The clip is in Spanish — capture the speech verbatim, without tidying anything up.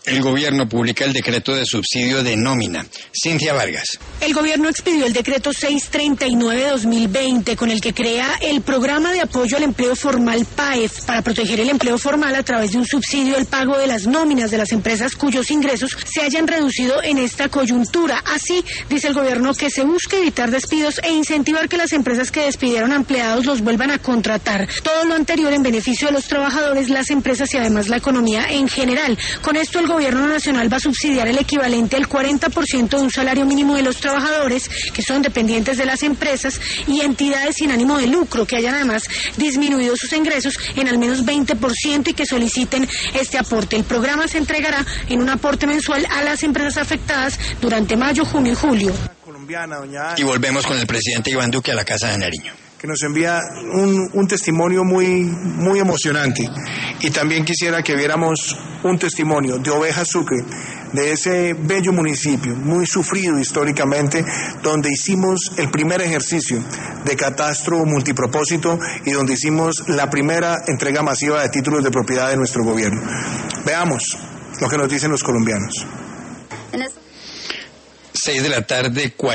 El gobierno publica el decreto de subsidio de nómina. Cintia Vargas. El gobierno expidió el decreto seiscientos treinta y nueve barra dos mil veinte, con el que crea el programa de apoyo al empleo formal P A E F, para proteger el empleo formal a través de un subsidio al pago de las nóminas de las empresas cuyos ingresos se hayan reducido en esta coyuntura. Así, dice el gobierno, que se busca evitar despidos e incentivar que las empresas que despidieron a empleados los vuelvan a contratar. Todo lo anterior en beneficio de los trabajadores, las empresas y además la economía en general. Con esto, el gobierno nacional va a subsidiar el equivalente al cuarenta por ciento de un salario mínimo de los trabajadores que son dependientes de las empresas y entidades sin ánimo de lucro que hayan además disminuido sus ingresos en al menos veinte por ciento y que soliciten este aporte. El programa se entregará en un aporte mensual a las empresas afectadas durante mayo, junio y julio. Y volvemos con el presidente Iván Duque a la Casa de Nariño, que nos envía un, un testimonio muy, muy emocionante. Y también quisiera que viéramos un testimonio de Oveja Sucre, de ese bello municipio, muy sufrido históricamente, donde hicimos el primer ejercicio de catastro multipropósito y donde hicimos la primera entrega masiva de títulos de propiedad de nuestro gobierno. Veamos lo que nos dicen los colombianos. Seis de la tarde,